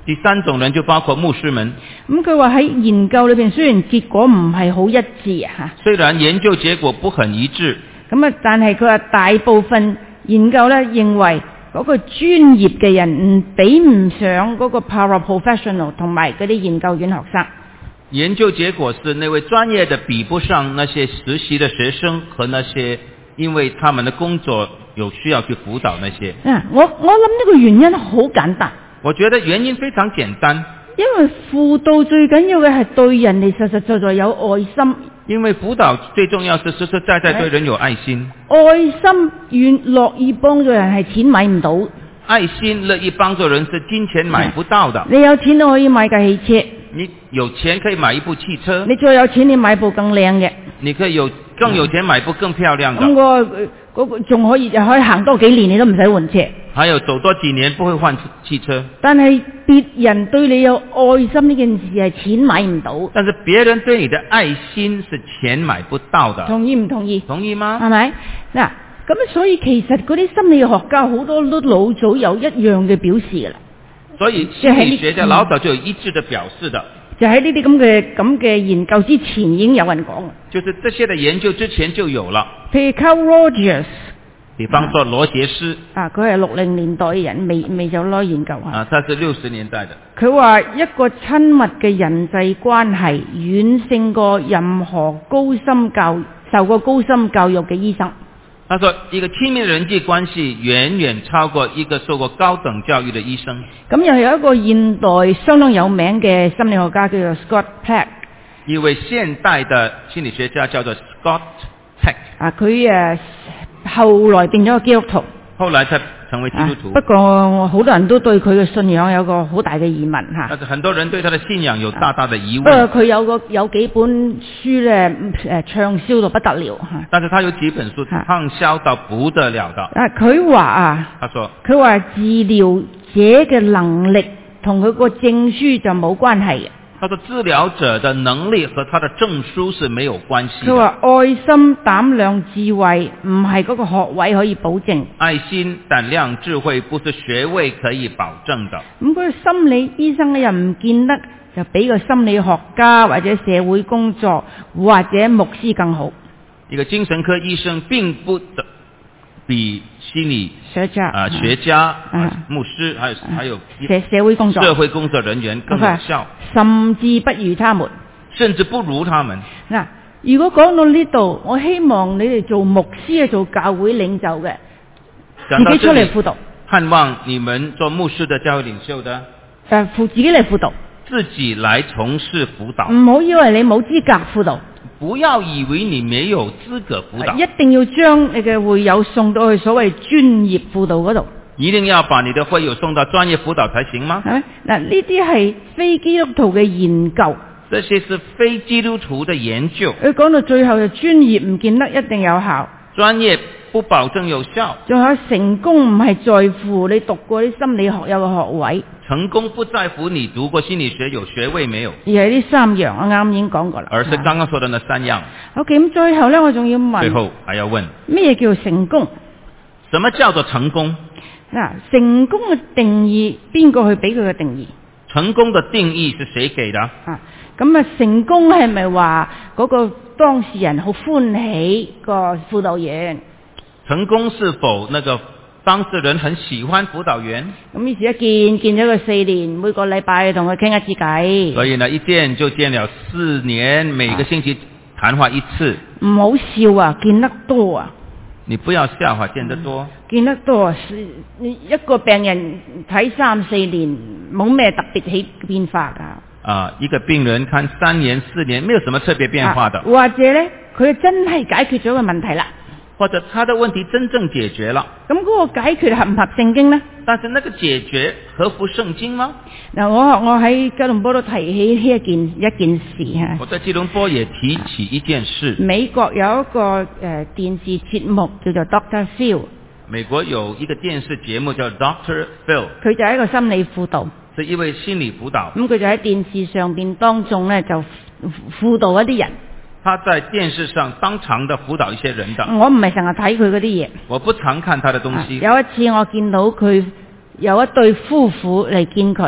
第三種人就包括牧師們。 咁佢話喺研究裏邊，雖然結果唔係好一致啊， 雖然研究結果不很一致， 咁啊，但係佢話大部分研究咧認為嗰個專業嘅人比唔上嗰個 paraprofessional 同埋嗰啲研究院學生。 研究結果是那位專業的比不上那些實習的學生和那些因為他們的工作有需要去輔導那些。 我諗呢個原因好簡單。 我覺得原因非常簡單， 因為輔導最緊要嘅係對人哋實實在在有愛心。 因為輔導最重要是實實在在對人有愛心。 愛心願樂意幫助人係錢買唔到。 愛心樂意幫助人是金錢買不到的。 你有錢都可以買架汽車。 你有錢可以買一部汽車。 你再有錢你買部更靚嘅。 你可以更有錢買部更漂亮的。 咁嗰個仲可以行多幾年你都唔使換車。 還有走多幾年不會換汽車。 但係別人對你有愛心呢件事係錢買唔到。 但是別人對你的愛心是錢買不到的。 同意唔同意？ 同意嗎？ 係咪？嗱，咁所以其實嗰啲心理學家好多都老早有一樣嘅表示㗎啦。 所以心理學家老早就有一致的表示的。 就喺呢啲咁嘅研究之前已經有人講。 就是這些的研究之前就有了。 譬如 Carl Rogers。 比方說羅傑斯。 佢係60年代嘅人，未有攞研究啊。 他是60年代的。佢話一個親密嘅人際關係遠勝過任何受過高深教育嘅醫生。 他說一個親密的人際關係遠遠超過一個受過高等教育的醫生。 咁又有一個現代相當有名嘅心理學家叫做 Scott Peck。 一位現代的心理學家叫做 Scott Peck。 佢後來變咗個基督徒。 後來才成為基督徒。 不過好多人都對佢嘅信仰有個好大嘅疑問嚇。 但是很多人對他的信仰有大大的疑問。 不過佢有幾本書咧暢銷到不得了嚇。 但是他有幾本書暢銷到不得了的。 佢話佢話治療者嘅能力同佢個證書就冇關係嘅。 他說治療者的能力和他的證書是沒有關係的。 佢話愛心、膽量、智慧唔係嗰個學位可以保證。 愛心、膽量、智慧不是學位可以保證的。 咁嗰個心理醫生又唔見得就比個心理學家或者社會工作或者牧師更好。 一個精神科醫生並不比心理學家牧師還有社會工作人員更有效， 甚至不如他們。 甚至不如他們。 嗱，如果講到呢度，我希望你哋做牧師做教會領袖嘅，自己出嚟輔導。 盼望你們做牧師的教會領袖的， 自己嚟輔導， 自己來從事輔導。 唔好以為你冇資格輔導。 不要以為你沒有資格輔導。 一定要將你嘅會友送到去所謂專業輔導嗰度。 一定要把你的會友送到專業輔導才行嗎？ 嗱，呢啲係非基督徒嘅研究。 這些是非基督徒的研究。 佢講到最後就專業唔見得一定有效。 專業不保證有效。 仲有成功唔係在乎你讀過啲心理學有個學位。 成功不在乎你讀過心理學有學位沒有， 而係呢3樣，我啱已經講過啦。 而是剛剛說的那3樣。 OK，咁最後呢，我仲要問。 最後還要問咩叫成功？ 什麼叫做成功？ 成功嘅定義邊個去俾佢嘅定義？ 成功的定義是誰給的？ 咁成功係咪話嗰個當事人好歡喜個輔導員？ 成功是否那個當事人很喜歡輔導員？ 咁於是一見咗佢4年，每個禮拜同佢傾一次偈。 所以呢，一見就見了4年，每個星期談話1次。 唔好笑啊，見得多啊！ 你不要笑話，見得多。 見得多，一個病人睇3、4年，冇咩特別起變化㗎。 一個病人看3年、4年，沒有什麼特別變化的。 或者呢，佢真係解決咗個問題啦。 或者他的問題真正解決了。 咁嗰個解決合唔合聖經呢？ 但是那個解決合乎聖經嗎？ 嗱，我喺吉隆坡都提起呢一件事嚇。 我在吉隆坡也提起一件事。 美國有一個電視節目叫做 Dr. Phil。 美國有一個電視節目叫 Dr. Phil。 佢就係一個心理輔導。 是一位心理輔導。 咁佢就喺電視上邊當眾咧就輔導一啲人。 他在電視上當場的輔導一些人的。 我唔係成日睇佢嗰啲嘢。 我不常看他的東西。 有一次我見到佢有一對夫婦嚟見佢。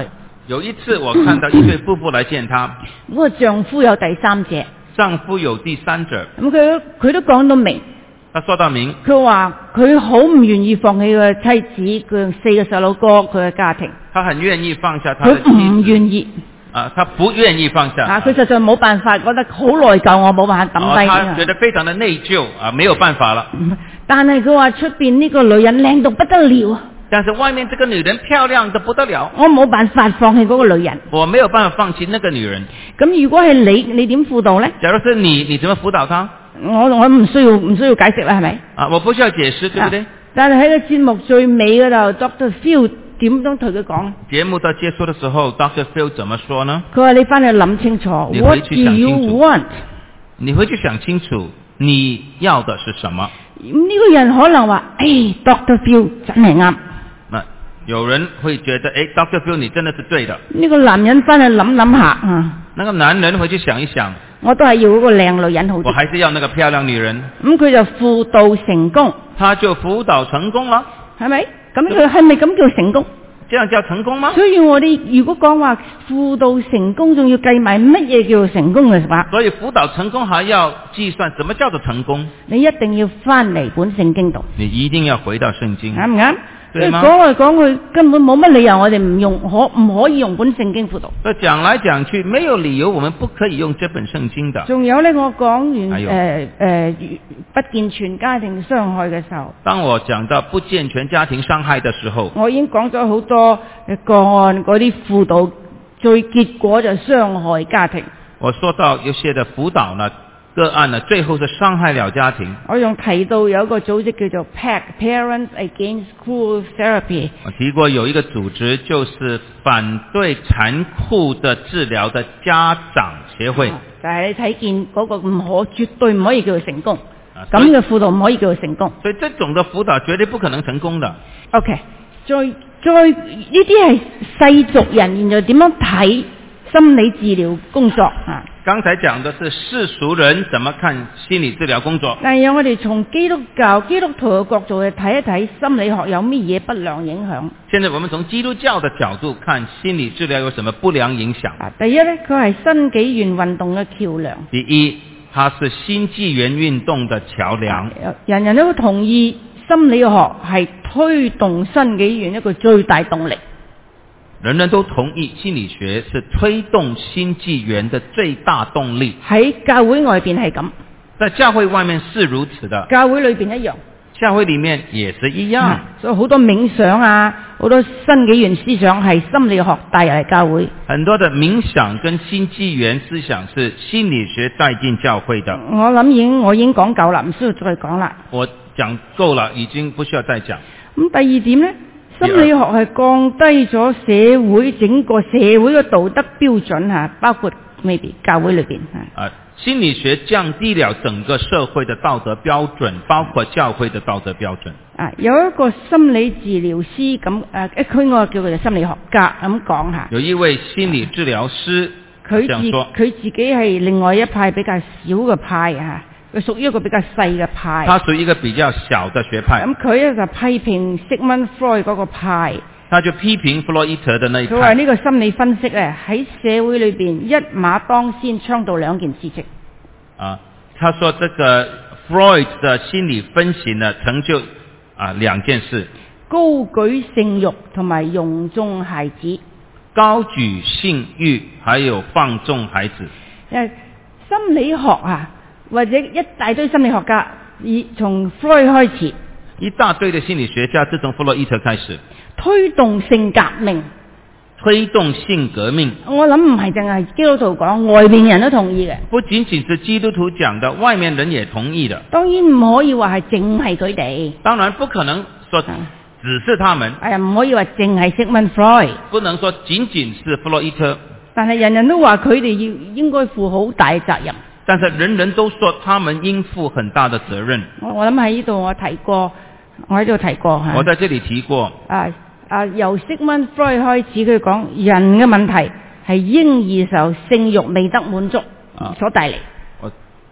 有一次我看到一對夫婦來見他， 嗰個丈夫有第三者， 丈夫有第三者， 咁佢都講到明， 他說到明， 佢話佢好唔願意放棄佢嘅妻子，佢4個細路哥，佢嘅家庭， 他很願意放下他的妻子， 佢唔願意。 他不願意放下。 佢實在冇辦法，覺得好內疚，我冇辦法抌低。 他覺得非常的內疚沒有辦法了。 但係佢話出邊呢個女人靚到不得了。 但是外面這個女人漂亮得不得了。 我冇辦法放棄嗰個女人。 我沒有辦法放棄那個女人。 咁如果係你點輔導呢？ 假如是你怎麼輔導她？ 我唔需要解釋啦，係咪？ 我不需要解釋，對不對？ 但係喺個節目最尾嗰度 ，Dr. Phil 點樣同佢講？ 節目到結束的時候 ，Dr. Phil 怎麼說呢？ 佢話你翻去諗清楚 ，What do you want？ 你回去想清楚，你要的是什麼？ 呢個人可能話，Dr. Phil 真係啱。 有人會覺得，Dr. Phil 你真的是對的。 呢個男人翻去諗下那個男人回去想一想， 我都係要嗰個靚女人好啲。 我還是要那個漂亮女人。 咁佢就輔導成功。 他就輔導成功了， 係咪？咁佢係咪咁叫成功？ 這樣叫成功嗎？ 所以我哋如果講話輔導成功，仲要計埋乜嘢叫做成功嘅話， 所以輔導成功還要計算什麼叫做成功。 你一定要翻嚟本聖經度。 你一定要回到聖經， 啱唔啱？ 對嗎？ 講嚟講去根本冇乜理由，我哋唔可以用本聖經輔導。 所以講來講去，沒有理由我們不可以用這本聖經的。 仲有呢，我講完不健全家庭傷害嘅時候， 當我講到不健全家庭傷害的時候， 我已經講咗好多個案，嗰啲輔導最結果就傷害家庭。 我說到有些的輔導呢，個案呢，最後是傷害了家庭。 我仲提到有一個組織叫做 PAC Parents Against Cruel Therapy。我提過有一個組織就是反對殘酷的治療的家長協會。 就係你睇見嗰個絕對唔可以叫做成功，咁嘅輔導唔可以叫做成功。 所以這種的輔導絕對不可能成功的。 OK， 再呢啲係世俗人現在點樣睇心理治療工作啊？ 剛才講的是世俗人怎麼看心理治療工作。 但係我哋從基督徒嘅角度去睇一睇心理學有乜嘢不良影響。 現在我們從基督教的角度看心理治療有什麼不良影響。 第一呢，佢係新紀元運動嘅橋梁。 第一，它是新紀元運動的橋梁。 人人都同意心理學係推動新紀元一個最大動力。 人人都同意心理學是推動新紀元的最大動力。 喺教會外邊係咁， 在教會外面是如此的， 教會裏邊一樣， 教會裏面也是一樣。 所以好多冥想啊，好多新紀元思想係心理學帶入嚟教會。 很多的冥想跟新紀元思想是心理學帶進教會的。 我已經講夠啦，唔需要再講啦。 我講夠了，已經不需要再講。 咁第二點呢，心理學係降低咗整個社會嘅道德標準嚇，包括maybe教會裏邊嚇。 心理學降低了整個社會的道德標準，包括教會的道德標準。 有一個心理治療師咁佢我叫佢哋心理學家咁講下。 有一位心理治療師這樣說， 佢自己係另外一派比較小嘅派嚇。佢屬於一個比較細嘅派， 他屬於一個比較小的學派。 咁佢咧就批評 Sigmund Freud 嗰個派， 他就批評弗洛伊德的那一派。 佢話呢個心理分析咧喺社會裏邊一馬當先，倡導兩件事情。 他說這個 Freud 的心理分析呢，成就兩件事： 高舉性慾同埋容縱孩子。 高舉性慾，還有放縱孩子。 心理學或者一大堆心理學家，從 Freud 開始， 一大堆的心理學家，自從弗洛伊德開始， 推動性革命。 推動性革命， 我諗唔係淨係基督徒講，外面人都同意嘅。 不僅僅是基督徒講的，外面人也同意的。 當然唔可以話係淨係佢哋。 當然不可能說只是他們。 唔可以話淨係 Sigmund Freud。 不能說僅僅是弗洛伊德。 但係人人都話佢哋應該負好大責任。 但是人人都說他們應負很大的責任。 我諗喺呢度我喺度提過我在這裡提過。 由 Sigmund Freud 開始，佢講人嘅問題係嬰兒時候性慾未得滿足所帶嚟。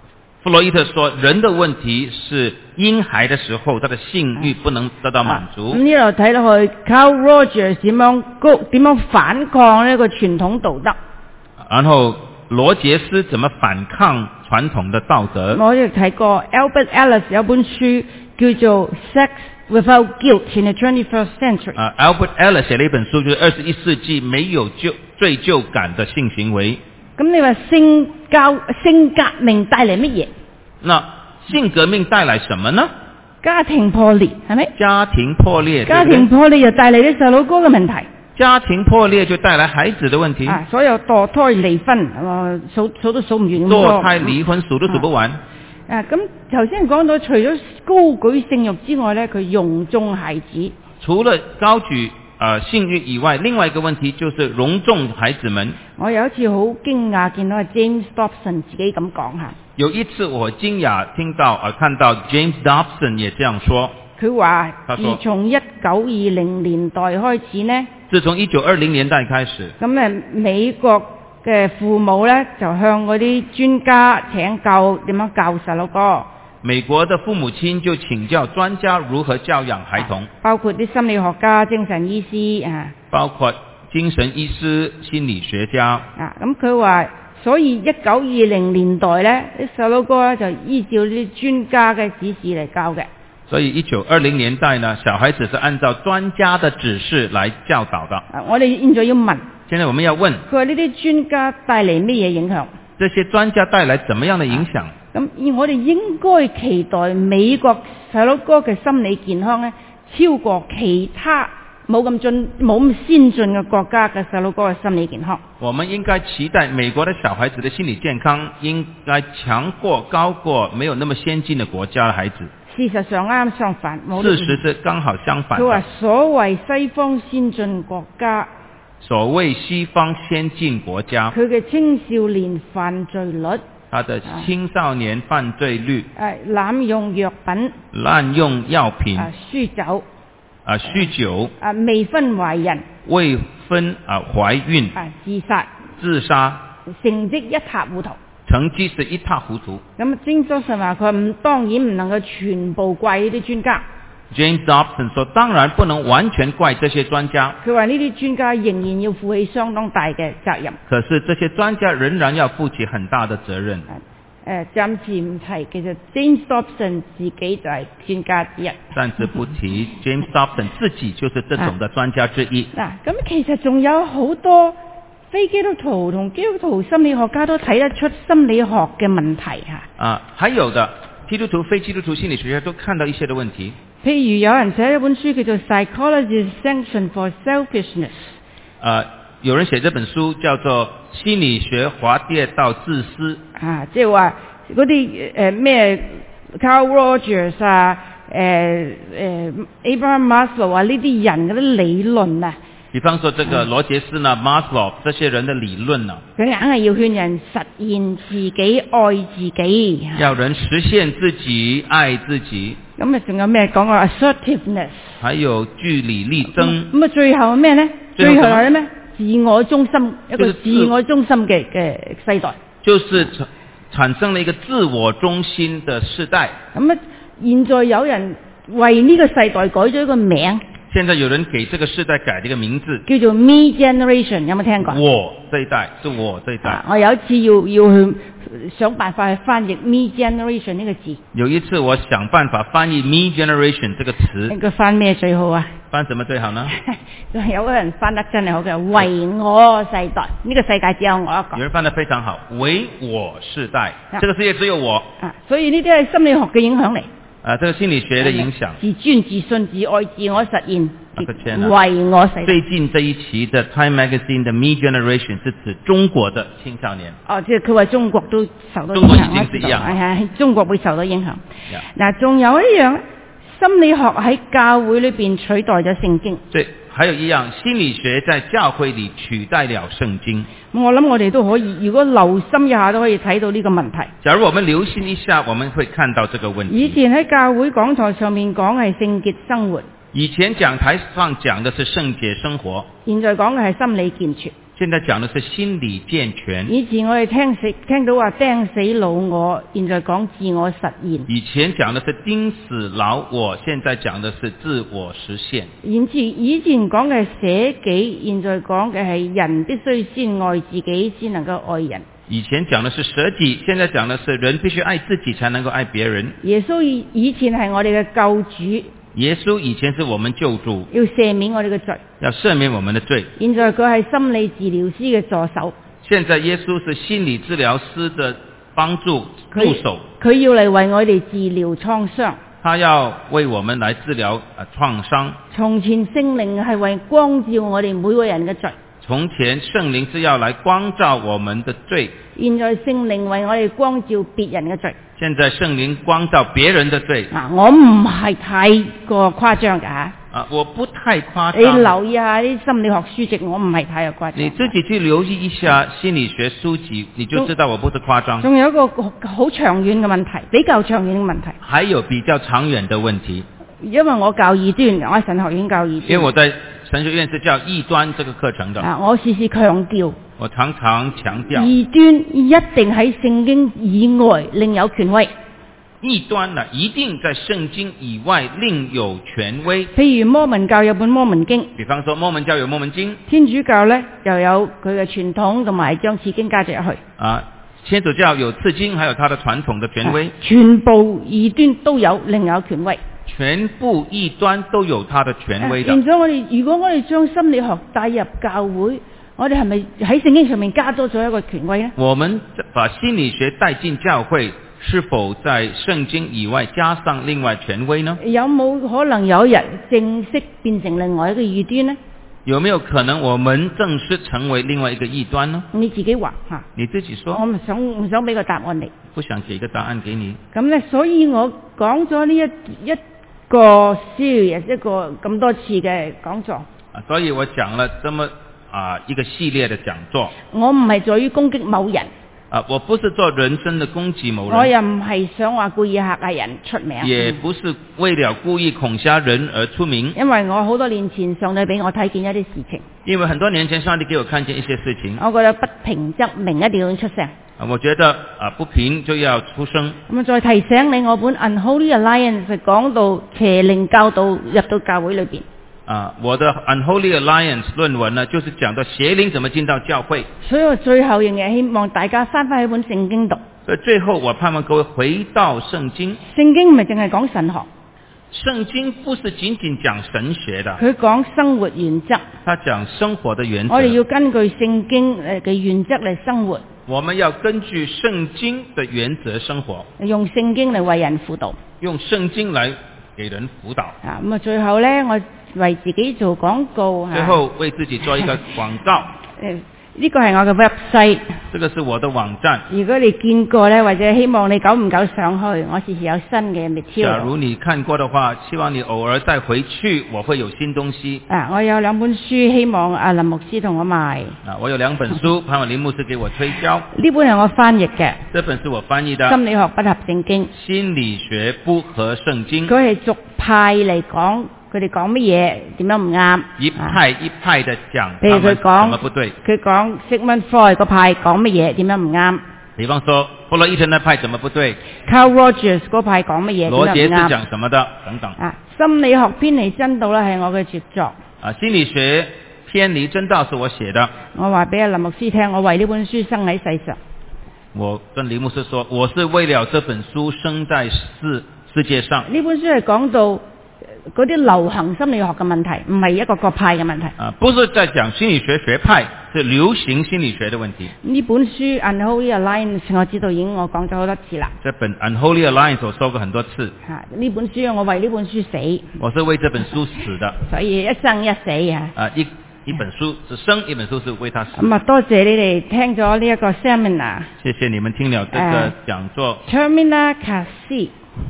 弗洛伊特說人的問題是嬰孩的時候他的性慾不能得到滿足。 咁呢度睇落去 Carl Rogers 點樣反抗呢個傳統道德。 然後羅傑斯怎麼反抗傳統的道德？ 我亦睇過 Albert Ellis 有本書叫做 Sex Without Guilt in the 21st Century。 Albert Ellis 寫了一本書，就是21世紀沒有罪疚感的性行為。 咁你話性革命帶嚟乜嘢？ 那性革命帶來什麼呢？ 家庭破裂，係咪？ 家庭破裂， 家庭破裂又帶嚟啲細佬哥嘅問題。 家庭破裂就帶來孩子的問題。 所有墮胎離婚，數都數唔完咁多。 墮胎離婚數都數不完。 咁頭先講到，除咗高舉性慾之外咧，佢容縱孩子。除了高舉性慾以外，另外一個問題就是容縱孩子們。 我有一次好驚訝見到 James Dobson 自己咁講下。 有一次我驚訝看到 James Dobson 也這樣說。 佢話自從1920年代開始呢， 自從1920年代開始， 咁美國嘅父母咧就向嗰啲專家請教點樣教細路哥。 美國的父母親就請教專家如何教養孩童， 包括啲心理學家、精神醫師包括精神醫師、心理學家。 咁佢話，所以1920年代咧，啲細路哥咧就依照啲專家嘅指示嚟教嘅。 所以1920年代呢，小孩子是按照專家的指示來教導的。 我哋現在要問， 現在我們要問， 佢話呢啲專家帶嚟咩嘢影響？ 這些專家帶來怎麼樣的影響？ 咁我哋應該期待美國細路哥嘅心理健康咧，超過其他冇咁先進嘅國家嘅細路哥嘅心理健康。 我們應該期待美國的小孩子的心理健康應該高過沒有那麼先進的國家的孩子。 事實上啱相反， 事實是剛好相反。 佢話所謂西方先進國家，佢嘅青少年犯罪率， 他的青少年犯罪率， 濫用藥品，酗酒，未婚懷孕，自殺，成績一塌糊塗。 成績是一塌糊塗。 咁 James Dobson 話佢當然唔能夠全部怪呢啲專家。 James Dobson 說當然不能完全怪這些專家。 佢話呢啲專家仍然要負起相當大嘅責任。 可是這些專家仍然要負起很大的責任。 暫時唔提，其實 James Dobson 自己就係專家之一。 暫時不提，James Dobson 自己就是這種的專家之一。 咁其實仲有好多非基督徒同基督徒心理學家都睇得出心理學嘅問題還有的基督徒非基督徒心理學家都看到一些的問題。 譬如有人寫一本書叫做 Psychology's Sanction for Selfishness。 有人寫這本書叫做心理學滑跌到自私。 即係話嗰啲咩 Carl Rogers Abraham Maslow 呢啲人嗰啲理論比方說這個羅傑斯呢，Maslow 這些人的理論呢， 佢硬係要勸人實現自己、愛自己， 要人實現自己、愛自己。 咁仲有咩講過 assertiveness？ 還有據理力爭。 咁最後係咩呢？最後係咩？自我中心，一個自我中心嘅世代。 就是產生了一個自我中心的世代。 咁現在有人為呢個世代改咗一個名。 現在有人給這個世代改了一個名字， 叫做 Me Generation， 有冇聽過？ 我這一代，是我這一代。 我有一次要去想辦法去翻譯 Me Generation 呢個字。有一次我想辦法翻譯 Me Generation 這個詞。應該翻咩最好啊？翻什麼最好呢？有個人翻得真係好嘅，為我世代，呢個世界只有我一個。有人翻得非常好，為我世代，這個世界只有我。所以呢啲係心理學嘅影響嚟。這個心理學的影響。自尊、自信、自愛、自我實現，為我世代。最近這一期的 Time Magazine 的 Me Generation 是指中國的青少年。即係佢話中國都受到影響。中國已經是一樣。中國會受到影響。嗱，仲有一樣，心理學喺教會裏邊取代咗聖經。對，還有一樣，心理學在教會裏取代了聖經。我諗我哋都可以，如果留心一下都可以睇到呢個問題。假如我們留心一下，我們會看到這個問題。以前喺教會講台上面講係聖潔生活。以前講台上講的是聖潔生活。現在講嘅係心理健全。 现在讲的是心理健全。 以前我哋聽到話釘死老我，現在講自我實現。 以前講的是釘死老我，現在講的是自我實現。 以前講嘅係捨己，現在講嘅係人必須先愛自己，先能夠愛人。 以前講的是捨己，現在講的是人必須愛自己才能夠愛別人。 耶穌以前係我哋嘅救主。 耶穌以前是我們救主， 要赦免我哋嘅罪， 要赦免我們的罪。 現在佢係心理治療師嘅助手。 現在耶穌是心理治療師的幫助助手。 佢要嚟為我哋治療創傷。 他要為我們來治療創傷。 從前聖靈係為光照我哋每個人嘅罪。 從前聖靈是要來光照我們的罪。 現在聖靈為我哋光照別人嘅罪。 現在聖靈光照別人的罪。 我唔係太過誇張㗎。 我不太誇張。 你留意下啲心理學書籍，我唔係太過誇張。 你自己去留意一下心理學書籍，你就知道我不是誇張。 仲有一個好長遠嘅問題，比較長遠嘅問題。 還有比較長遠的問題。 因為我教異端，我喺神學院教異端。 因為我在神學院是教異端這個課程的。 我時時強調。 我常常強調。 異端一定喺聖經以外另有權威。 異端呢，一定在聖經以外另有權威。 譬如摩門教有本摩門經， 比方說摩門教有摩門經， 天主教呢又有佢嘅傳統，同埋將次經加咗入去。 天主教有次經，還有它的傳統的權威。 全部異端都有另有權威。 全部異端都有它的權威的。 變咗如果我哋將心理學帶入教會，我哋係咪喺聖經上面加多咗一個權威呢？ 我們把心理學帶進教會，是否在聖經以外加上另外權威呢？ 有冇可能有一日正式變成另外一個異端呢？ 有沒有可能我們正式成為另外一個異端呢？ 你自己話吓。 你自己說。 我唔想俾個答案你。 不想給個答案給你。 咁呢，所以我講咗呢一個 series 一個咁多次嘅講座。 所以我講了這麼一個系列的講座。 我唔係在於攻擊某人。 我不是做人身的攻擊某人。 我又唔係想話故意嚇人出名。 也不是為了故意恐嚇人而出名。 因為我好多年前上帝俾我睇見一啲事情。 因為很多年前上帝給我看見一些事情。 我覺得不平則鳴，一定要出聲。 我覺得不平就要出聲。 咁再提醒你，我本 Unholy Alliance 係講到邪靈教導入到教會裏邊。 我的 Unholy Alliance 論文呢，就是講到邪靈怎麼進到教會。 所以我最後仍然希望大家翻返去本聖經讀。 所以最後我盼望各位回到聖經。 聖經唔係淨係講神學。 聖經不是僅僅講神學的。 佢講生活原則。 他講生活的原則。 我哋要根據聖經嘅原則嚟生活。 我們要根據聖經的原則生活。 用聖經嚟為人輔導。 用聖經來給人輔導。 咁最後呢，我為自己做廣告。 最後為自己做一個廣告。 呢個係我嘅 website。 這個是我的網站。 如果你見過呢，或者希望你久唔久上去，我時時有新嘅 material。 假如你看過的話，希望你偶爾再回去，我會有新東西。 我有兩本書，希望阿林牧師同我賣。 我有兩本書，盼望林牧師給我推銷。 呢本係我翻譯嘅。 這本是我翻譯的。 心理學不合聖經。 心理學不合聖經。 佢係逐派嚟講。佢哋講乜嘢點樣唔啱？ 一派一派的講， 譬如佢講什麼不對？ 佢講 Sigmund Freud 個派講乜嘢點樣唔啱？ 比方說弗洛伊德那派怎麼不對 ？Carl Rogers 嗰派講乜嘢點樣唔啱？ 羅傑是講什麼的？等等。 心理學偏離真道咧係我嘅傑作。 心理學偏離真道是我寫的。 我話俾阿林牧師聽，我為呢本書生喺世上。 我跟林牧師說，我是為了這本書生在世界上。 呢本書係講到嗰啲流行心理學嘅問題，唔係一個各派嘅問題。 不是在講心理學學派，是流行心理學的問題。 呢本書 Unholy Alliance 我知道已經我講咗好多次啦。 這本 Unholy Alliance 我說過很多次。 呢本書我為呢本書死。 我是為這本書死的。 所以一生一死啊。 一本書是生，一本書是為他死。 咁多謝你哋聽咗呢一個 seminar。 謝謝你們聽了這個講座。 Termina Kasi。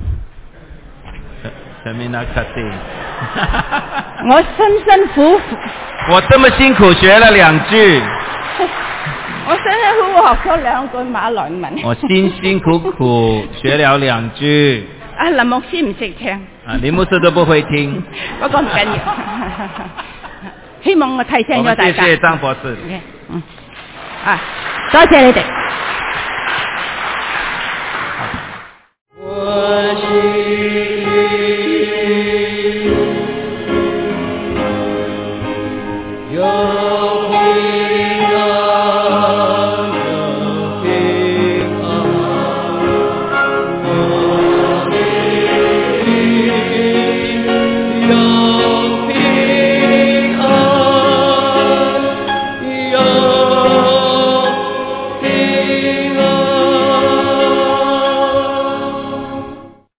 我辛苦， 我這麼辛苦學了2句， 我辛苦學咗2句馬來文， 我辛苦學了2句。 林牧師唔識聽， 林牧師都不會聽， 不過唔緊要，希望我提醒咗大家。 謝謝張博士。 Okay. 多謝你哋。 我